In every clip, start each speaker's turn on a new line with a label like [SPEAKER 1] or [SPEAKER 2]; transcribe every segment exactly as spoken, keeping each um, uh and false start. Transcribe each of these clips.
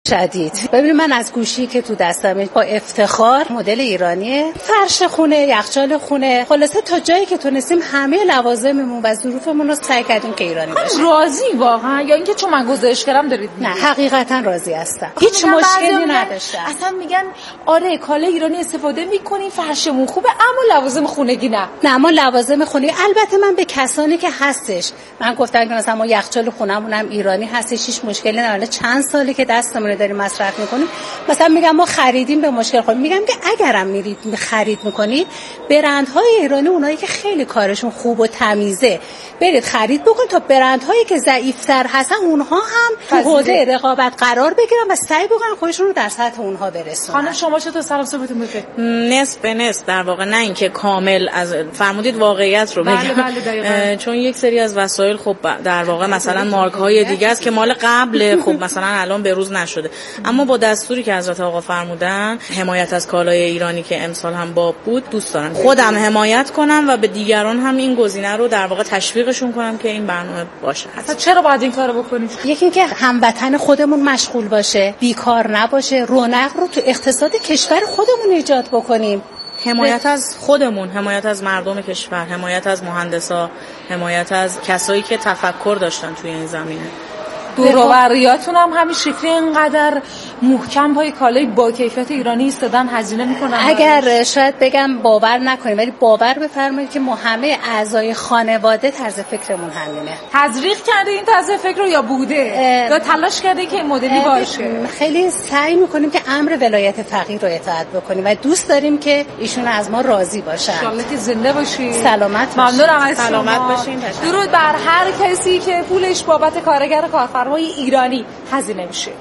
[SPEAKER 1] شدید. ببین من از گوشی که تو دستم با افتخار مدل ایرانیه، فرش خونه، یخچال خونه، خلاصه تا جایی که تونستیم همه لوازممون و ظروفمون رو سعی کردیم که ایرانی باشه.
[SPEAKER 2] راضی واقعا یا اینکه چون من گزارش کردم دارید
[SPEAKER 1] نه حقیقتا راضی هستم، هیچ مشکلی نداشتم.
[SPEAKER 2] اصلا میگن آره کالا ایرانی استفاده میکنیم فرشمون خوبه اما لوازم خونگی نه.
[SPEAKER 1] نه ما لوازم خونگی البته من به کسانی که هستش من گفتم که مثلا ما یخچال خونمون هم ایرانی هستش، هیچ مشکلی نداره، چند سالی که دستمون داریم مصرف میکنیم. مثلا میگم ما خریدیم به مشکل خورد، میگم که اگرم میرید خرید میکنید برندهای ایرانی، اونایی که خیلی کارشون خوب و تمیزه برید خرید بکن تا برندهایی که ضعیف‌تر هستن اونها هم تو حوزه رقابت قرار بگیرن و سعی بکنن خودشون رو در سطح اونها برسونن.
[SPEAKER 2] خانم شما چطور؟ سلام صبحتون بخیر.
[SPEAKER 3] نصف به نصف در واقع، نه اینکه کامل از فرمودید واقعیت رو بگم.
[SPEAKER 2] بله بله
[SPEAKER 3] چون یک سری از وسایل خب در واقع مثلا مارک های دیگه است که مال قبل، خب مثلا الان به روز نشده، اما با دستوری که حضرت آقا فرمودن حمایت از کالای ایرانی که امسال هم باب بود دوست دارم خودم حمایت کنم و به دیگران هم این گزینه رو در واقع تشویقشون کنم که این برنامه باشه.
[SPEAKER 2] اصلا چرا باید این کارو بکنیم؟
[SPEAKER 1] یکی اینکه هموطن خودمون مشغول باشه، بیکار نباشه، رونق رو تو اقتصاد کشور خودمون ایجاد بکنیم.
[SPEAKER 3] حمایت از خودمون، حمایت از مردم کشور، حمایت از مهندسا، حمایت از کسایی که تفکر داشتن توی این زمینه.
[SPEAKER 2] دوروبریاتون هم همین شکلی اینقدر محکم پای کالای با کیفیت ایرانی ایستادن، هزینه میکنن.
[SPEAKER 1] اگر شاید بگم باور نکنید ولی باور بفرمایید که ما همه اعضای خانواده طرز فکرمون همینه.
[SPEAKER 2] تزریق کرده این طرز فکر رو یا بوده یا تلاش کرده که این مدلی باشه؟
[SPEAKER 1] خیلی سعی میکنیم که امر ولایت فقیه رو اطاعت بکنیم و دوست داریم که ایشون از ما راضی باشن.
[SPEAKER 2] ان شاءالله که زنده باشین،
[SPEAKER 1] سلامت
[SPEAKER 2] باشین. ممنونم از
[SPEAKER 3] سلامت باشین.
[SPEAKER 2] درود بر هر کسی که پولش بابت کارگر کارفرمای ایرانی هزینه میشه.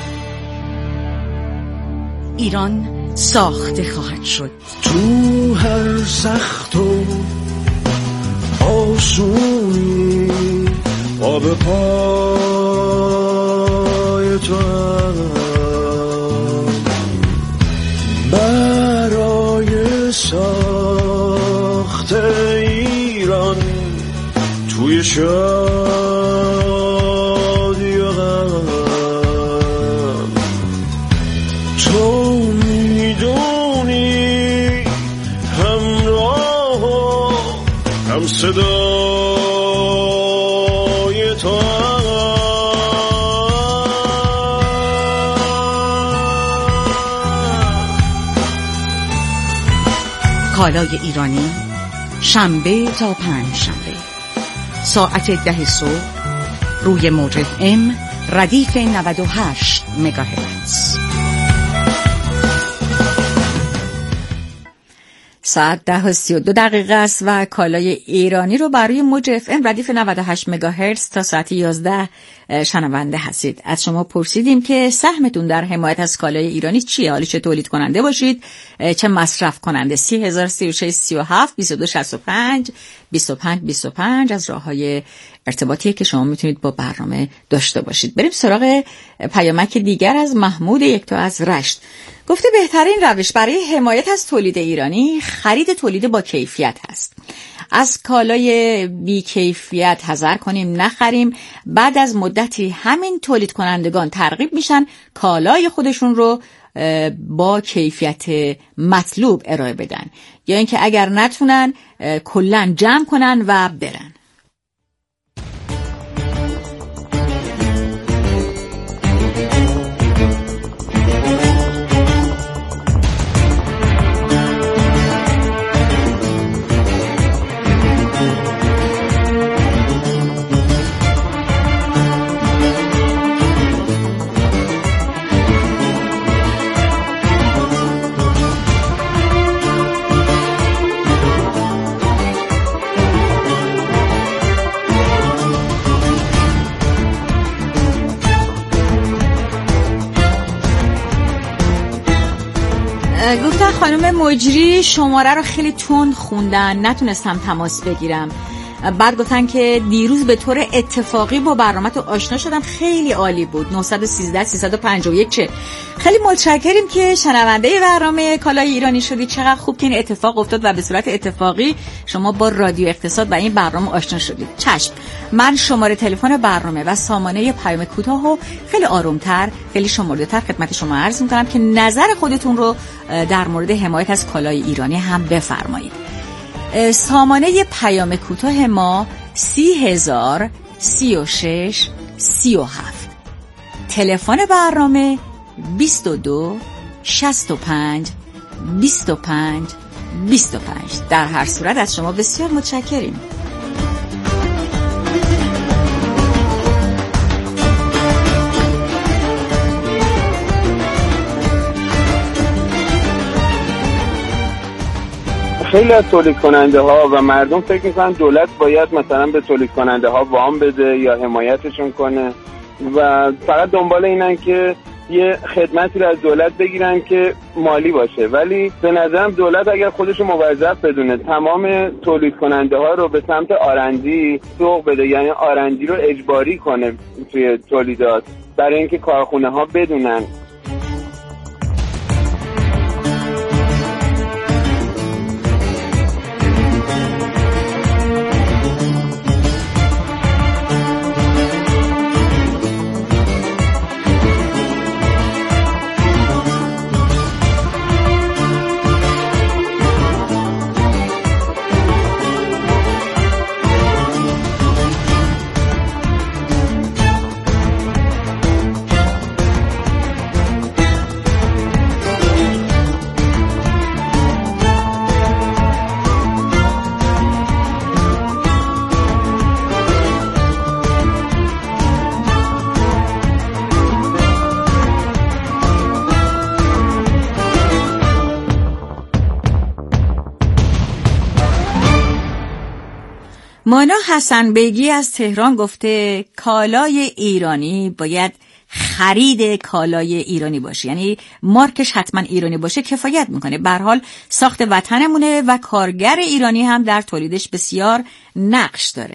[SPEAKER 4] ایران ساخته خواهد شد.
[SPEAKER 5] تو هر سخت و آسونی آب پای تو برای ساخت ایران توی شادی و غم تو میدونی همراه و هم صدای تو
[SPEAKER 4] کالای ایرانی شنبه تا پنج شنبه ساعت ده صبح روی موج اف ام ردیف نود و هشت مگاهرتز. ساعت ده و سی و دو دقیقه است و کالای ایرانی رو برای موج اف ام ردیف نود و هشت مگاهرتز تا ساعت یازده شنونده هستید. از شما پرسیدیم که سهمتون در حمایت از کالای ایرانی چیه؟ حالا چه تولید کننده باشید چه مصرف کننده. سی هزار سی و شش سی و هفت بیست و دو شصت و پنج بیست و پنج بیست و پنج از راه‌های ارتباطی که شما میتونید با برنامه داشته باشید. بریم سراغ پیامک دیگر از محمود یکتا از رشت. گفته بهترین روش برای حمایت از تولید ایرانی خرید تولید با کیفیت هست. از کالای بی کیفیت حذر کنیم، نخریم. بعد از مدتی همین تولید کنندگان ترغیب میشن کالای خودشون رو با کیفیت مطلوب ارائه بدن، یا اینکه اگر نتونن کلاً جمع کنن و برن. گفتن خانم مجری شماره رو خیلی تند خوندن، نتونستم تماس بگیرم. بعد گفتن که دیروز به طور اتفاقی با برنامه تو آشنا شدم، خیلی عالی بود. نه یک سه سه پنج یک چه خیلی متشکریم که شنونده برنامه کالای ایرانی شدی. چقدر خوب که این اتفاق افتاد و به صورت اتفاقی شما با رادیو اقتصاد و این برنامه آشنا شدید. چشم، من شماره تلفن برنامه و سامانه پیام کوتاهو خیلی آرومتر، خیلی شمرده‌تر خدمت شما عرض می‌کنم که نظر خودتون رو در مورد حمایت از کالای ایرانی هم بفرمایید. سامانه پیام کوتاه ما سی هزار سی و شش سی و هفت، تلفن برنامه بیست و دو شصت و پنج بیست و پنج بیست و پنج. در هر صورت از شما بسیار متشکریم.
[SPEAKER 6] خیلی از تولید کننده ها و مردم فکر میکنن دولت باید مثلا به تولید کننده ها وام بده یا حمایتشون کنه و فقط دنبال اینن که یه خدمتی رو از دولت بگیرن که مالی باشه، ولی به نظرم دولت اگر خودشو موظف بدونه تمام تولید کننده ها رو به سمت آرندی سوق بده، یعنی آرندی رو اجباری کنه توی تولیدات برای اینکه کارخونه ها بدونن.
[SPEAKER 4] مانا حسن بیگی از تهران گفته کالای ایرانی باید خرید کالای ایرانی باشه، یعنی مارکش حتما ایرانی باشه کفایت میکنه. به هر حال ساخت وطنمونه و کارگر ایرانی هم در تولیدش بسیار نقش داره.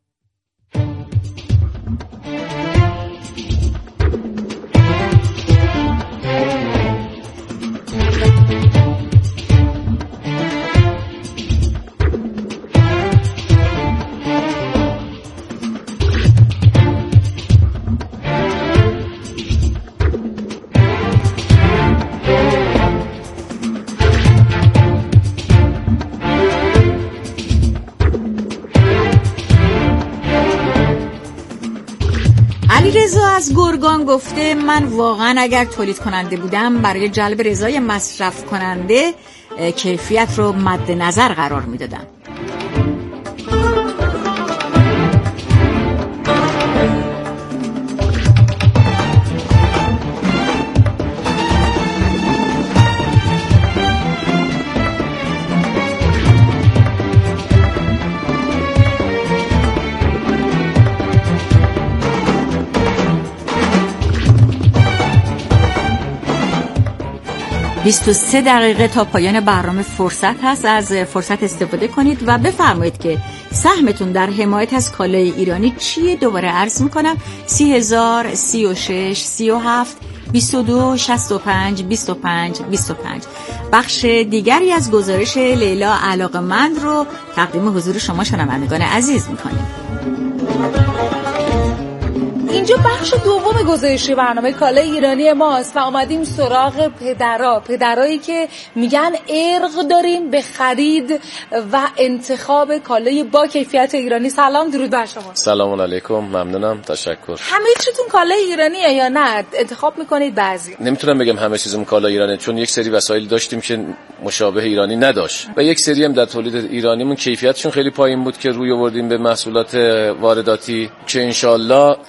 [SPEAKER 4] رضا از گرگان گفته من واقعا اگر تولید کننده بودم برای جلب رضای مصرف کننده کیفیت رو مد نظر قرار میدادم. بیست و سه دقیقه تا پایان برنامه فرصت هست، از فرصت استفاده کنید و بفرمایید که سهمتون در حمایت از کالای ایرانی چیه. دوباره عرض میکنم سی هزار سی و شش سی و هفت بیست و دو شصت و پنج بیست و پنج بیست و پنج. بخش دیگری از گزارش لیلا علاقمند رو تقدیم حضور شما شنوندگان عزیز میکنیم.
[SPEAKER 2] اینجا بخش دوم گزارش برنامه کالای ایرانی ماست و آمدیم سراغ پدرها، پدرایی که میگن ارق داریم به خرید و انتخاب کالای با کیفیت ایرانی. سلام، درود بر شما.
[SPEAKER 7] سلام علیکم، ممنونم، تشکر.
[SPEAKER 2] همه چیتون کالای ایرانیه یا نه؟ انتخاب میکنید بعضی؟
[SPEAKER 7] نمیتونم بگم همه چیزمون کالای ایرانیه، چون یک سری وسایل داشتیم که مشابه ایرانی نداشت و یک سری هم در تولید ایرانیمون کیفیتشون خیلی پایین بود که روی آوردیم به محصولات وارداتی که ان شاءالله از این به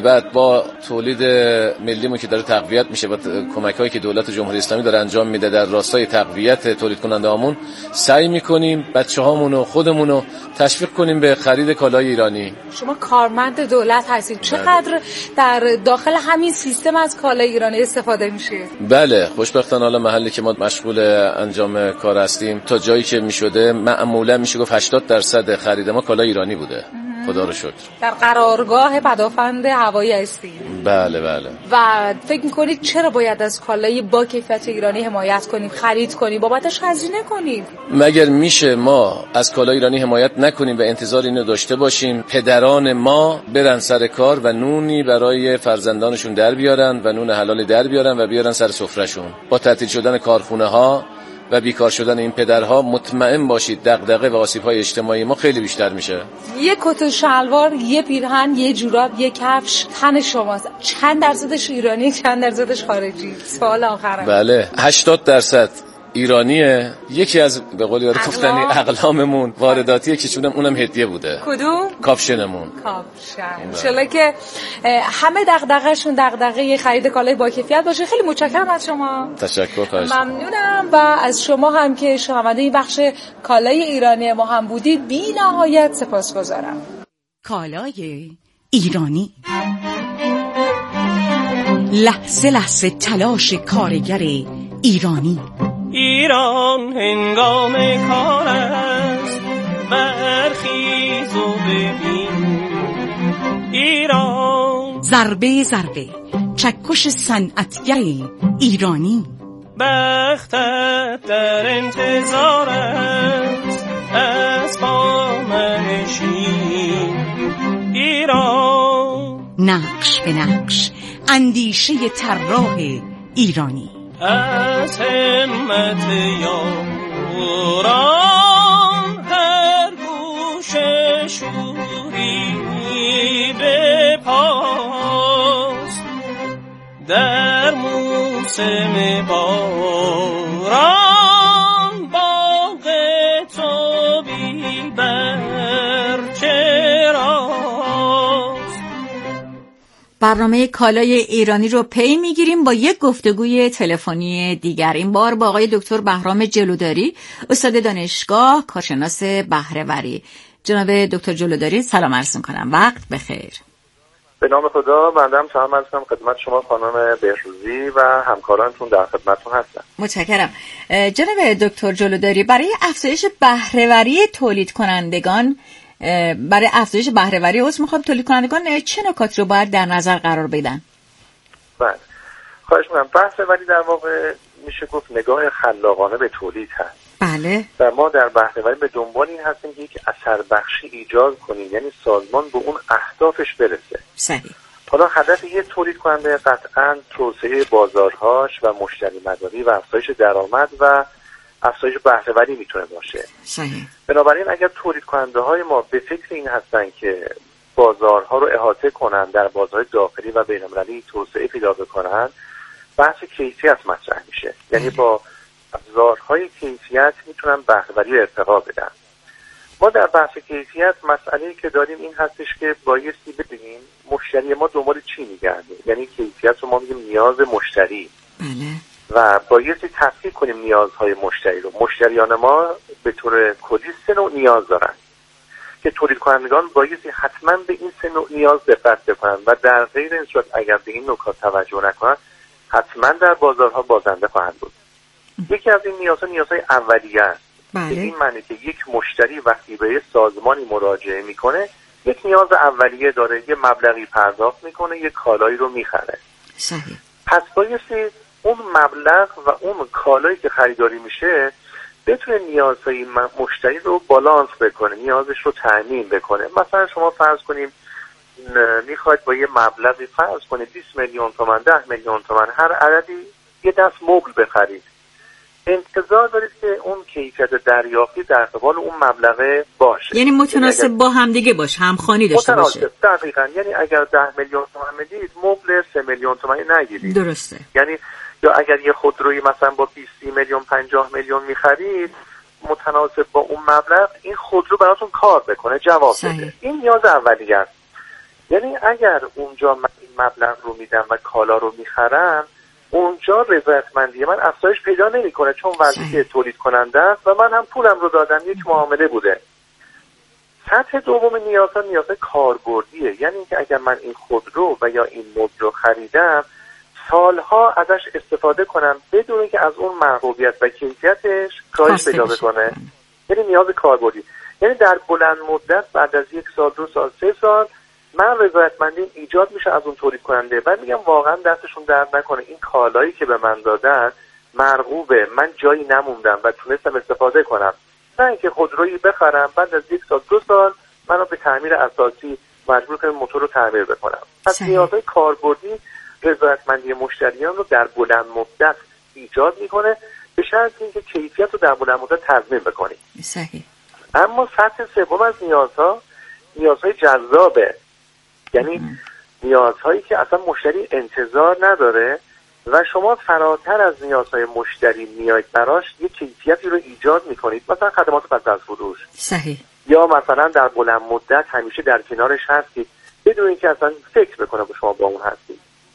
[SPEAKER 7] بعد با تولید ملیمون که داره تقویت میشه و کمک‌هایی که دولت جمهوری اسلامی داره انجام میده در راستای تقویت تولید کننده‌هامون، سعی میکنیم بچه‌هامون و خودمون رو تشویق کنیم به خرید کالای ایرانی.
[SPEAKER 2] شما کارمند دولت هستید، چقدر در داخل همین سیستم از کالای ایرانی استفاده میشه؟
[SPEAKER 7] بله، خوشبختانه حالا محلی که ما مشغول انجام کار هستیم تا جایی که میشده معمولا میشه گفت هشتاد درصد خرید ما کالای ایرانی بوده. خدا رو شکر. در
[SPEAKER 2] قرارگاه پدافند هوایی هستیم.
[SPEAKER 7] بله بله.
[SPEAKER 2] و فکر میکنید چرا باید از کالای با کیفیت ایرانی حمایت کنیم، خرید کنیم، بابتش هزینه کنیم؟
[SPEAKER 7] مگر میشه ما از کالای ایرانی حمایت نکنیم و انتظار اینو داشته باشیم پدران ما برن سر کار و نونی برای فرزندانشون در بیارن و نون حلال در بیارن و بیارن سر سفرهشون؟ با تعطیل شدن کارخونه ها و بیکار شدن این پدرها مطمئن باشید دغدغه و آسیب‌های اجتماعی ما خیلی بیشتر میشه.
[SPEAKER 2] یه کت و شلوار، یه پیرهن، یه جوراب، یه کفش تن شماست. چند درصدش ایرانی، چند درصدش خارجی؟ سوال آخرم.
[SPEAKER 7] بله، هشتاد درصد ایرانیه. یکی از به قول یاد گفتنی اقلاممون وارداتیه که چونم اونم هدیه بوده.
[SPEAKER 2] کدوم؟
[SPEAKER 7] کاپشنمون.
[SPEAKER 2] کاپشن. ان شاءالله که همه دغدغه‌شون دغدغه خرید کالای با کیفیت باشه. خیلی متشکرم از شما.
[SPEAKER 7] تشکر، خواهش.
[SPEAKER 2] ممنونم و از شما هم که شنونده این بخش کالای ایرانی ما هم بودید بی‌نهایت سپاسگزارم.
[SPEAKER 8] کالای ایرانی، لحظه لحظه تلاش کارگر ایرانی.
[SPEAKER 5] ایران هنگام کار است، برخیز و ببین. ایران
[SPEAKER 8] ضربه ضربه چکش صنعتگر ایرانی.
[SPEAKER 5] بختت در انتظار است از با منشین. ایران
[SPEAKER 8] نقش به نقش اندیشه طراح ایرانی.
[SPEAKER 5] از همت یاران هر گوشه شوری به پاس، در موسم باران باغ تو بی برچراست.
[SPEAKER 4] برنامه کالای ایرانی رو پی میگیریم با یک گفتگوی تلفنی دیگر. این بار با آقای دکتر بهرام جلوداری، استاد دانشگاه، کارشناس بهره‌وری. جناب دکتر جلوداری سلام عرض می‌کنم، وقت بخیر.
[SPEAKER 9] به نام خدا، بنده هم سلام عرض می‌کنم خدمت شما خانم بهروزی و همکارانتون در خدمتتون هستم.
[SPEAKER 4] متشکرم. جناب دکتر جلوداری، برای افزایش بهره‌وری تولید کنندگان برای افزایش بهره‌وری عضو میخوام تولید کنندگان چه نکات رو باید در نظر قرار بدن؟
[SPEAKER 9] بله، خواهش می‌کنم. بهره‌وری در واقع میشه گفت نگاه خلاقانه به تولید هست.
[SPEAKER 4] بله.
[SPEAKER 9] و ما در بهره‌وری به دنبال این هستیم که یک اثر بخشی ایجاد کنیم، یعنی سازمان به اون اهدافش برسه.
[SPEAKER 4] صحیح.
[SPEAKER 9] حالا هدف یک تولید کننده قطعاً توسعه بازارهاش و مشتری مداری و افزایش درآمد و افزایش بهره‌وری میتونه باشه.
[SPEAKER 4] صحیح.
[SPEAKER 9] بنابراین اگر تولید کننده های ما به فکر این هستن که بازارها رو احاطه کنن، در بازار داخلی و بین‌المللی توسعه پیدا بکنن، بحث کیفیت مطرح میشه. یعنی با ابزارهای کیفیت میتونن بهره‌وری ارتقا بدن. ما در بحث کیفیت مسئله‌ای که داریم این هستش که بایستی ببینیم مشتری ما دنبال چی میگرده. یعنی کیفیت رو ما میگیم نیاز مشتری.
[SPEAKER 4] بله.
[SPEAKER 9] و بایستی تفکیک کنیم نیازهای مشتری رو. مشتریان ما به طور کلی سه نوع نیاز دارن که تولید کنندگان بایستی حتما به این سه نوع نیاز دقت بکنن و در غیر این صورت اگر به این نکات توجه نکنن حتما در بازارها بازنده خواهند بود. یکی از این نیازها نیازهای اولیه است.
[SPEAKER 4] بله.
[SPEAKER 9] این معنی که یک مشتری وقتی به یک سازمانی مراجعه میکنه یک نیاز اولیه داره، یه مبلغی پرداخت میکنه، یک کالایی رو میخره.
[SPEAKER 4] صحیح.
[SPEAKER 9] پس بایستی اون مبلغ و اون کالایی که خریداری میشه بتونه نیازهای مشتری رو بالانس بکنه، نیازش رو تامین بکنه. مثلا شما فرض کنیم میخواید با یه مبلغی فرض کنید بیست میلیون تومان، ده میلیون تومان، هر عددی یه دست مبل بخرید. انتظار دارید که اون کیفیت دریافتی در قبال اون مبلغ باشه،
[SPEAKER 4] یعنی متناسب با هم دیگه باشه، همخوانی داشته باشه.
[SPEAKER 9] دقیقاً. یعنی اگر ده میلیون تومان میدید مبل سه میلیون تومانی نگیرید.
[SPEAKER 4] درسته.
[SPEAKER 9] یعنی یا اگر یه خودرویی مثلا با بیست میلیون پنجاه میلیون میخرید متناسب با اون مبلغ این خودرو براتون کار بکنه، جواب بده. این نیاز اولیه است. یعنی اگر اونجا من این مبلغ رو میدم و کالا رو میخرم، اونجا رضایتمندی من افزایش پیدا نمیکنه، چون وظیفه تولید کننده است و من هم پولم رو دادم، یک معامله بوده. سطح دوم نیازها نیازهای کاربردیه، یعنی اینکه اگر من این خودرو و یا این مبل رو خریدم، سالها ازش استفاده کنم بدون اینکه از اون محبوبیت و کیفیتش کاهش پیدا بکنه. یعنی نیاز کاربردی، یعنی در بلند مدت بعد از یک سال، دو سال، سه سال من رضایتمندی ایجاد میشه از اون تولید کننده و میگم واقعا دستشون درد نکنه، این کالایی که به من دادن مرغوبه، من جایی نموندم و تونستم استفاده کنم، نه اینکه خودرویی بخرم بعد از یک سال، دو سال منو به تعمیر اساسی مجبور کنم موتور رو تعمیر بکنم. پس نیازهای کاربردی رضایتمندی مشتریان رو در بلند مدت ایجاد میکنه، به شرط اینکه کیفیت رو در بلند مدت تضمین بکنید.
[SPEAKER 4] صحیح.
[SPEAKER 9] اما سطح سوم از نیازها نیازهای جذابه، یعنی ام. نیازهایی که اصلا مشتری انتظار نداره و شما فراتر از نیازهای مشتری میاید براش یک کیفیتی رو ایجاد میکنید، مثلا خدمات پس از فروش.
[SPEAKER 4] صحیح.
[SPEAKER 9] یا مثلا در بلند مدت همیشه در کنارش هستید بدون اینکه اصلا فکر بکنه با شما با اون هستید.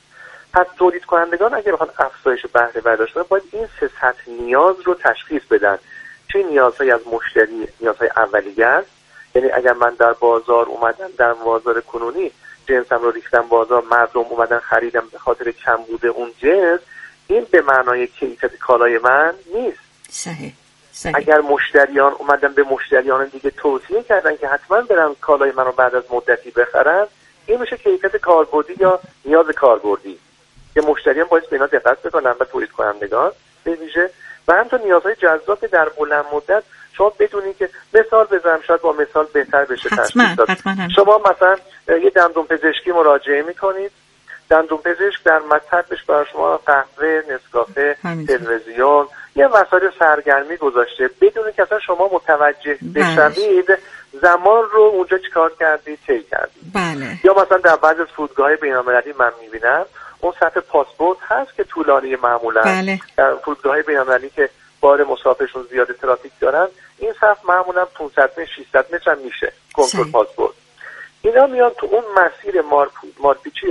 [SPEAKER 9] پس تولید کنندگان اگر بخوان افزایش بهره وری داشته باشن، باید این سه سطح نیاز رو تشخیص بدن. چه نیازهای از مشتری، نیازهای اولیه است، یعنی اگر من در بازار اومدم، در بازار کنونی جنسم رو ریختم بازار، مردم اومدن خریدم به خاطر کم بوده اون جنس، این به معنای کیفیت کالای من نیست.
[SPEAKER 4] صحیح. صحیح.
[SPEAKER 9] اگر مشتریان اومدن به مشتریان دیگه توصیه کردن که حتما برن کالای منو بعد از مدتی بخرن، این میشه کیفیت کاربردی یا نیاز کاربردی که مشتریان باید به اینا دقت بکنن و تولید کنندگان به ویژه. و همینطور نیازهای جذاب در بلند مدت شما بدونی که مثال بزنم شاید با مثال بهتر بشه تشخیص داد. شما مثلا یه دندون پزشکی مراجعه میکنید، دندون پزشک در مطبش برای شما قهوه، نسکافه، تلویزیون، یه وسایل سرگرمی گذاشته بدون که اصلا شما متوجه بشوید زمان رو اونجا چیکار کردید، طی کردید.
[SPEAKER 4] بله.
[SPEAKER 9] یا مثلا در بعضی از فرودگاه‌های بین‌المللی من میبینم اون سطح پاسپورت هست که طولانی معمولا.
[SPEAKER 4] بله.
[SPEAKER 9] در فرودگاه‌های بین‌المللی که بار مسافرشون زیاد ترافیک دارن، این صف معمولا پانصد متر ششصد متر هم میشه کنترل پاسپورت. اینا میان تو اون مسیر مارپیچی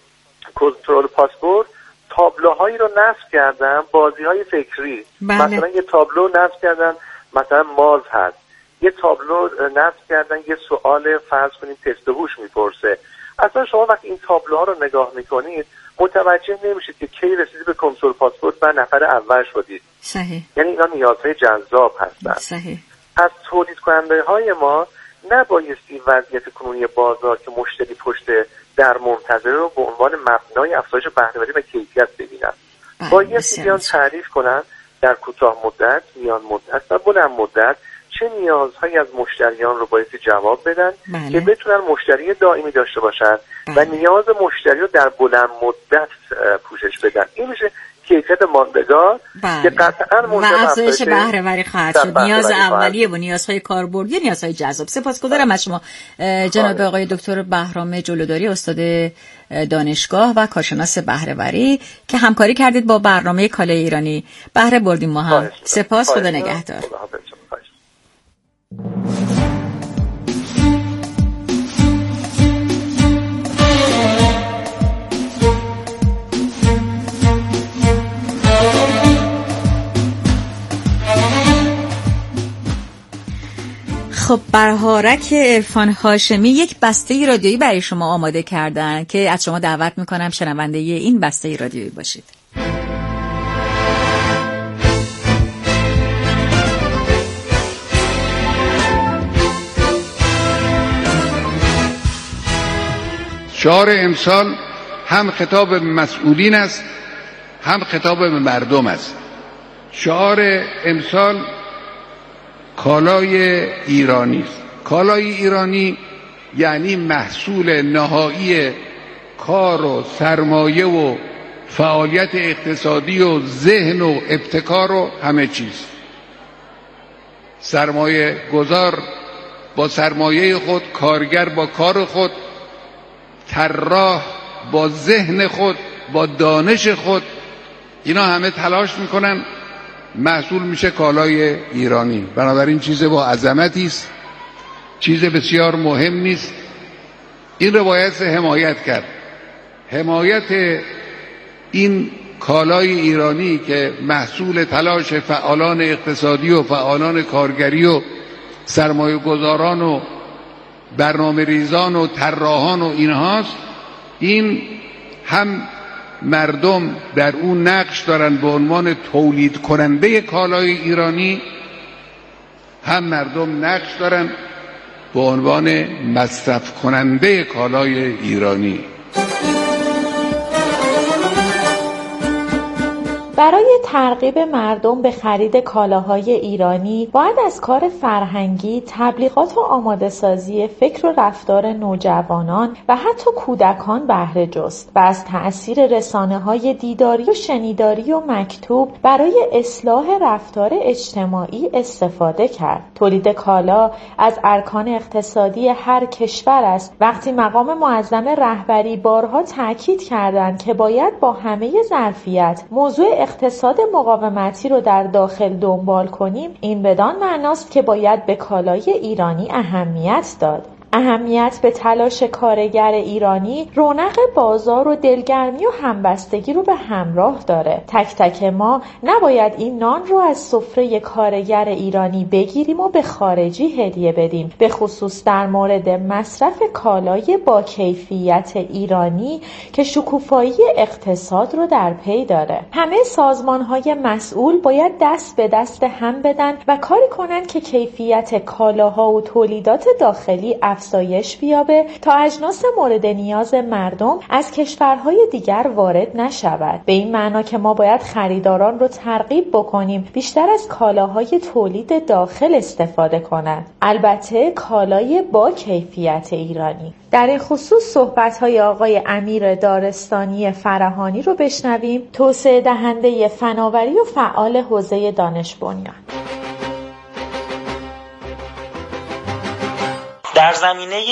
[SPEAKER 9] کنترل پاسپورت تابلوهایی رو نصب کردن، بازی‌های فکری.
[SPEAKER 4] بله.
[SPEAKER 9] مثلا یه تابلو نصب کردن مثلا ماز هست، یه تابلو نصب کردن یه سوال فرض کنیم تست هوش میپرسه. اصلا شما وقتی این تابلوها رو نگاه میکنید متوجه نمیشید که کی رسیدید به کنترل پاسپورت و نفر اول شدید.
[SPEAKER 4] صحیح.
[SPEAKER 9] یعنی اینا نیازهای جذاب هستن.
[SPEAKER 4] صحیح.
[SPEAKER 9] از تولید کننده های ما نبایستی وضعیت کنونی بازار که مشتری پشت در منتظر رو به عنوان مبنای افزایش بهره‌وری و کیفیت ببینن. بایستی بیان تعریف کنن در کوتاه مدت، میان مدت و بلند مدت چه نیازهایی از مشتریان رو بایستی جواب بدن. بله. که بتونن مشتری دائمی داشته باشن. بله. و نیاز مشتری رو در بلند مدت پوشش بدن. این میشه کیفیت ماندگار.
[SPEAKER 4] بله.
[SPEAKER 9] که قطعاً
[SPEAKER 4] و افزایش بهره وری خواهد شد. نیاز اولیه و نیازهای کاربردی، نیازهای جذاب. سپاسگزارم از شما جناب آقای دکتر بهرام جلوداری، استاد دانشگاه و کارشناس بهره وری که همکاری کردید با برنامه کالای ایرانی. بهره بردیم ما هم. سپاس. خدا نگهدار. خب برهارک عرفان هاشمی یک بسته رادیویی برای شما آماده کردن که از شما دعوت میکنم شنونده این بسته رادیویی باشید.
[SPEAKER 10] شعار امسال هم خطاب به مسئولین است هم خطاب به مردم است. شعار امسال کالای ایرانی است. کالای ایرانی یعنی محصول نهایی کار و سرمایه و فعالیت اقتصادی و ذهن و ابتکار و همه چیز. سرمایه گذار با سرمایه خود، کارگر با کار خود، طراح با ذهن خود، با دانش خود، اینا همه تلاش میکنن، محصول میشه کالای ایرانی. بنابراین چیز با عظمتی است، چیز بسیار مهم نیست این رو باید حمایت کرد. حمایت این کالای ایرانی که محصول تلاش فعالان اقتصادی و فعالان کارگری و سرمایه گذاران و برنامه ریزان و طراحان و اینهاست، این هم مردم در اون نقش دارن به عنوان تولید کننده کالای ایرانی، هم مردم نقش دارن به عنوان مصرف کننده کالای ایرانی.
[SPEAKER 11] برای ترغیب مردم به خرید کالاهای ایرانی باید از کار فرهنگی، تبلیغات و آماده سازی فکر و رفتار نوجوانان و حتی کودکان بهره جست و از تأثیر رسانه‌های دیداری و شنیداری و مکتوب برای اصلاح رفتار اجتماعی استفاده کرد. تولید کالا از ارکان اقتصادی هر کشور است. وقتی مقام معظم رهبری بارها تاکید کردند که باید با همه ظرفیت موضوع اقتصاد مقاومتی رو در داخل دنبال کنیم، این بدان معناست که باید به کالای ایرانی اهمیت داد. اهمیت به تلاش کارگر ایرانی رونق بازار و دلگرمی و همبستگی رو به همراه داره. تک تک ما نباید این نان رو از سفره کارگر ایرانی بگیریم و به خارجی هدیه بدیم، به خصوص در مورد مصرف کالای با کیفیت ایرانی که شکوفایی اقتصاد رو در پی داره. همه سازمان‌های مسئول باید دست به دست هم بدن و کاری کنن که کیفیت کالاها و تولیدات داخلی افزایش بیابه تا اجناس مورد نیاز مردم از کشورهای دیگر وارد نشود. به این معنا که ما باید خریداران رو ترغیب بکنیم بیشتر از کالاهای تولید داخل استفاده کنند. البته کالای با کیفیت ایرانی. در این خصوص صحبت‌های آقای امیر دارستانی فرهانی رو بشنویم، توسعه دهنده فناوری و فعال حوزه دانش بنیان.
[SPEAKER 12] در زمینه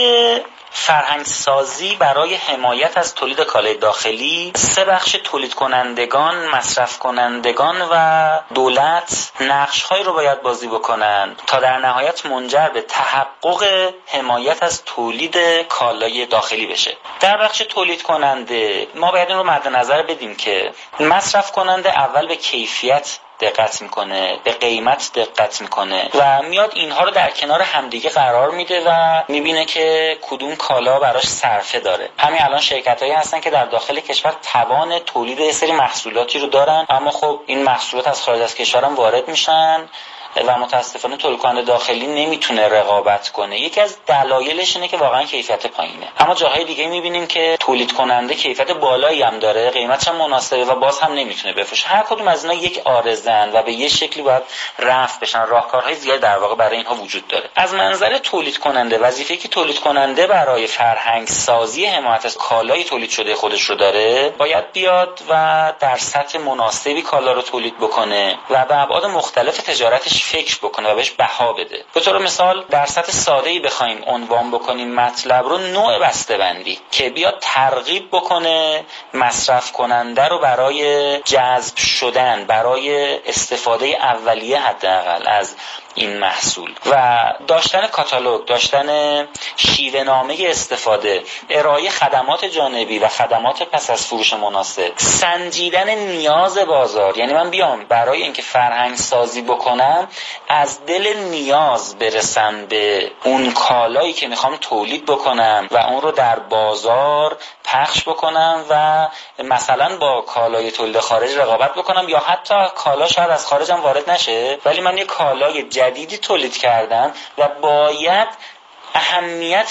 [SPEAKER 12] فرهنگ سازی برای حمایت از تولید کالای داخلی، سه بخش تولید کنندگان، مصرف کنندگان و دولت نقش‌هایی رو باید بازی بکنن تا در نهایت منجر به تحقق حمایت از تولید کالای داخلی بشه. در بخش تولید کننده ما باید این رو مد نظر بدیم که مصرف کننده اول به کیفیت دقت میکنه، به قیمت دقت میکنه و میاد اینها رو در کنار همدیگه قرار میده و میبینه که کدوم کالا براش صرفه داره. همین الان شرکتایی هستن که در داخل کشور توان تولید یه سری محصولاتی رو دارن، اما خب این محصولات از خارج از کشورم وارد میشن و متاسفانه تولید کننده داخلی نمیتونه رقابت کنه. یکی از دلایلش اینه که واقعا کیفیت پایینه. اما جاهای دیگه میبینیم که تولید کننده کیفیت بالایی هم داره، قیمتش هم مناسبه و باز هم نمیتونه بفروشه. هر کدوم از اینا یک عارضه‌اند و به یه شکلی باید رفع بشن. راهکارهای زیاد در واقع برای اینها وجود داره. از منظر تولید کننده، وظیفه‌ای که تولید کننده برای فرهنگ سازی حمایت از کالای تولید شده خودش رو داره، باید بیاد و در سطح مناسبی کالا رو تولید بکنه و به ابعاد مختلف تجارتش فکر بکنه و بهش بها بده. به طور مثال در سطح ساده‌ای بخوایم عنوان بکنیم مطلب رو، نوع بسته‌بندی که بیاد ترغیب بکنه مصرف کننده رو برای جذب شدن، برای استفاده اولیه حداقل از این محصول و داشتن کاتالوگ، داشتن شیوه‌نامه استفاده، ارائه خدمات جانبی و خدمات پس از فروش مناسب، سنجیدن نیاز بازار. یعنی من بیام برای اینکه فرهنگ سازی بکنم از دل نیاز برسم به اون کالایی که میخوام تولید بکنم و اون رو در بازار پخش بکنم و مثلا با کالای تولید خارج رقابت بکنم، یا حتی کالا شاید از خارجم وارد نشه ولی من یه کالای جدیدی تولید کردم و باید اهمیت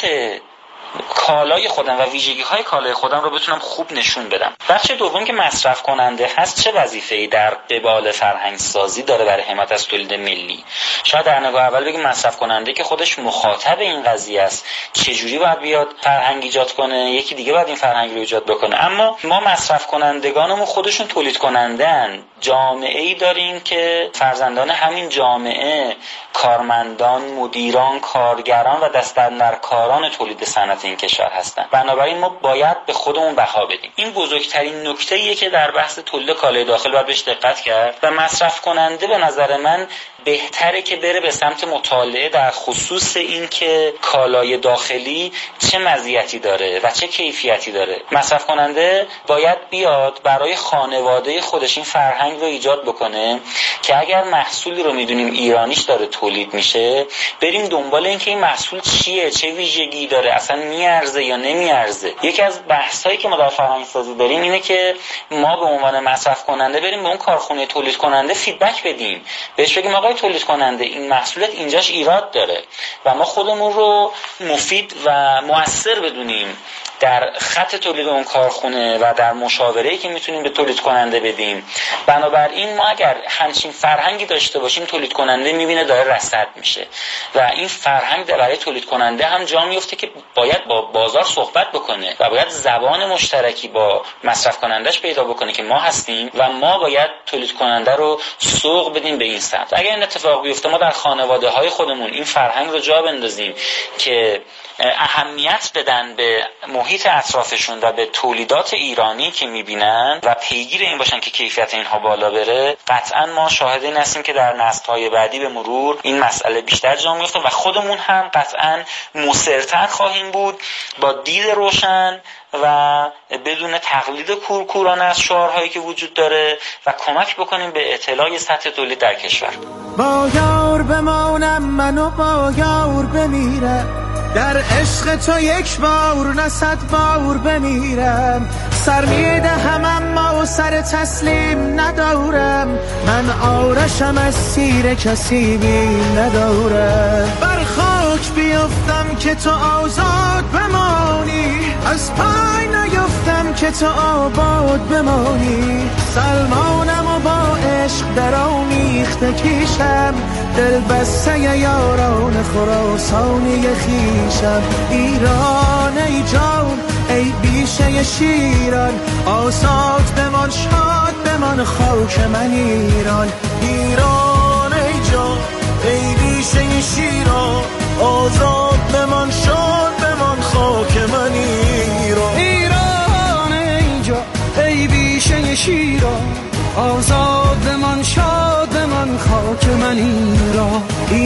[SPEAKER 12] کالای خودم و ویژگی های کالای خودم رو بتونم خوب نشون بدم. بخش دوم که مصرف کننده هست، چه وظیفه‌ای در قبال فرهنگ سازی داره برای حمایت از تولید ملی؟ شاید در نگاه اول بگیم مصرف کننده که خودش مخاطب این قضیه است، چه جوری باید بیاد فرهنگ ایجاد کنه، یکی دیگه باید این فرهنگ رو ایجاد بکنه. اما ما مصرف کنندگانمون خودشون تولید کننده‌اند. جامعه‌ای داریم که فرزندان همین جامعه کارمندان، مدیران، کارگران و دست‌اندرکاران تولید صنعت این کشور هستن. بنابراین ما باید به خودمون بها بدیم. این بزرگترین نکته‌ایه که در بحث تولید کالای داخل باید بهش دقت کرد و مصرف کننده به نظر من بهتره که بره به سمت مطالعه در خصوص این که کالای داخلی چه مزیتی داره و چه کیفیتی داره. مصرف کننده باید بیاد برای خانواده خودش این فرهنگ رو ایجاد بکنه که اگر محصولی رو میدونیم ایرانیش داره تولید میشه، بریم دنبال این که این محصول چیه، چه ویژگی داره، اصلا میارزه یا نمیارزه. یکی از بحثایی که ما در فرهنگ سازی داریم اینه که ما به عنوان مصرف کننده بریم به اون کارخونه تولید کننده فیدبک بدیم، بهش بگیم آقای تولید کننده این محصولات اینجاش ایراد داره و ما خودمون رو مفید و مؤثر بدونیم در خط تولید اون کارخونه و در مشاوره‌ای که میتونیم به تولید کننده بدیم. بنابراین ما اگر همچین فرهنگی داشته باشیم، تولید کننده میبینه داره رصد میشه و این فرهنگ برای تولید کننده هم جا میفته که باید با بازار صحبت بکنه و باید زبان مشترکی با مصرف کنندش پیدا بکنه که ما هستیم و ما باید تولید کننده رو سوق بدیم به این سمت. اگر این اتفاق بیفته، ما در خانواده های خودمون این فرهنگ رو جا بندازیم که اهمیت بدن به محیط اطرافشون و به تولیدات ایرانی که میبینن و پیگیر این باشن که کیفیت اینها بالا بره، قطعا ما شاهد این هستیم که در نسل‌های بعدی به مرور این مسئله بیشتر جا میفته و خودمون هم قطعا مصرتر خواهیم بود با دید روشن و بدون تقلید کورکورانه از شعارهایی که وجود داره و کمک بکنیم به اطلاع سطح تولید در کشور.
[SPEAKER 13] با یار بمانم منو با یار بمیرم، در عشق تو یک بار نه صد بار بمیرم، سر میدهم اما سر تسلیم ندارم، من آرشم از سیر کسی بیم ندارم، بر خاک بیفتم که تو آزاد بمانی، از پای نیفتم که تو آباد بمانی، سلمانم و با عشق در آمیخته کیشم، دل بسته یاران خراسانی خیشم، ایران ای جان ای بیشه شیران، آزاد بمان شاد بمان خاک من ایران، ایران ای جان ای بیشه شیران، آزاد بمان شاد بمان خاک من ایران، ایران ای جان ای بیشه شیران، آزاد بمان شاد بمان خاک من ایران،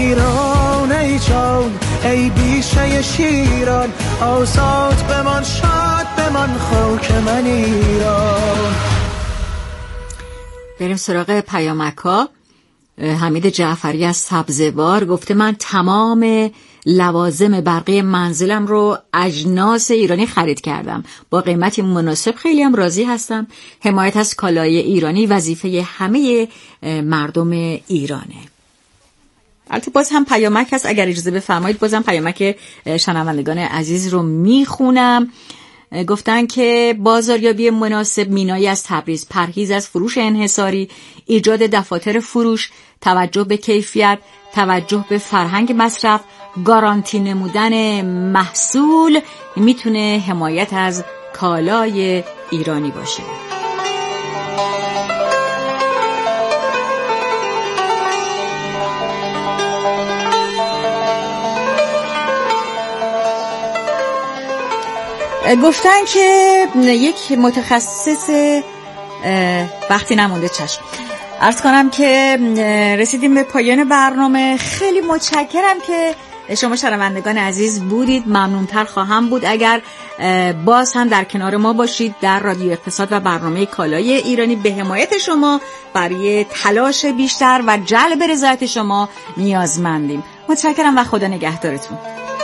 [SPEAKER 13] ایران ای جان ای بیشه شیران، آزاد بمان شاد بمان خاک من ایران.
[SPEAKER 4] بریم سراغ پیامک‌ها. حمید جعفری از سبزوار گفته من تمام لوازم برقی منزلم رو اجناس ایرانی خرید کردم، با قیمتی مناسب، خیلی هم راضی هستم. حمایت از کالای ایرانی وظیفه همه مردم ایرانه. البته باز هم پیامک هست، اگر اجازه بفرمایید بازم پیامک شنوندگان عزیز رو میخونم. گفتن که بازاریابی مناسب، مینایی از تبریز، پرهیز از فروش انحصاری، ایجاد دفاتر فروش، توجه به کیفیت، توجه به فرهنگ مصرف، گارانتی نمودن محصول میتونه حمایت از کالای ایرانی باشه. گفتن که یک متخصص وقتی نمونده چشم عرض کنم که رسیدیم به پایان برنامه. خیلی متشکرم که شما شنوندگان عزیز بودید. ممنونتر خواهم بود اگر باز هم در کنار ما باشید در رادیو اقتصاد و برنامه کالای ایرانی. به حمایت شما برای تلاش بیشتر و جلب رضایت شما نیازمندیم. متشکرم و خدا نگهدارتون.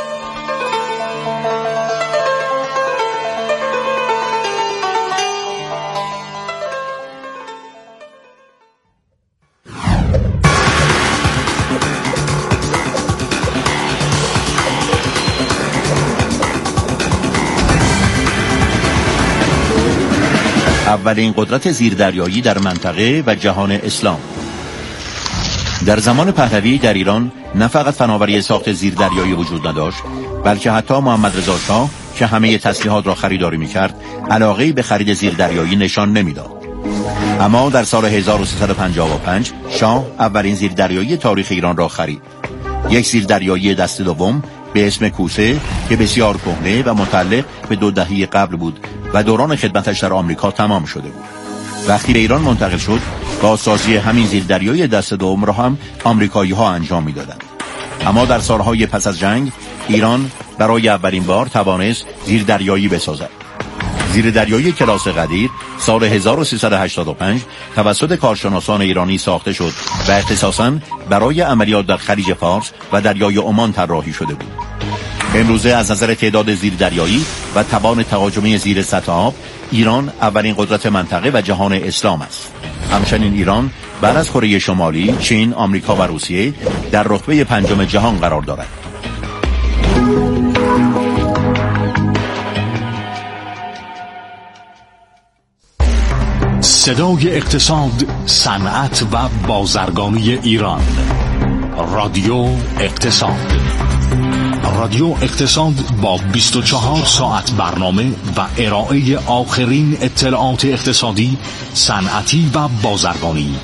[SPEAKER 14] اولین قدرت زیردریایی در منطقه و جهان اسلام. در زمان پهلوی در ایران نه فقط فناوری ساخت زیردریایی وجود نداشت، بلکه حتی محمد رضا شاه که همه تسلیحات را خریداری می‌کرد، علاقه‌ای به خرید زیردریایی نشان نمی‌داد. اما در سال هزار و سیصد و پنجاه و پنج شاه اولین زیردریایی تاریخ ایران را خرید. یک زیردریایی دست دوم به اسم کوسه که بسیار کهنه و متعلق به دو دهه قبل بود و دوران خدمتش در آمریکا تمام شده بود. وقتی به ایران منتقل شد، بازسازی همین زیردریایی دست دوم را هم آمریکایی‌ها انجام می‌دادند. اما در سالهای پس از جنگ ایران برای اولین بار توانست زیردریایی بسازد. زیردریایی کلاس قدیر سال هزار و سیصد و هشتاد و پنج توسط کارشناسان ایرانی ساخته شد و اختصاصاً برای عملیات در خلیج فارس و دریای عمان طراحی شده بود. امروزه از نظر تعداد زیردریایی و توان تهاجمی زیر سطح آب، ایران اولین قدرت منطقه و جهان اسلام است. همچنین ایران بعد از کره شمالی، چین، آمریکا و روسیه در رتبه پنجم جهان قرار دارد.
[SPEAKER 15] صدای اقتصاد، صنعت و بازرگانی ایران. رادیو اقتصاد. رادیو اقتصاد با بیست و چهار ساعت برنامه و ارائه آخرین اطلاعات اقتصادی، صنعتی و بازرگانی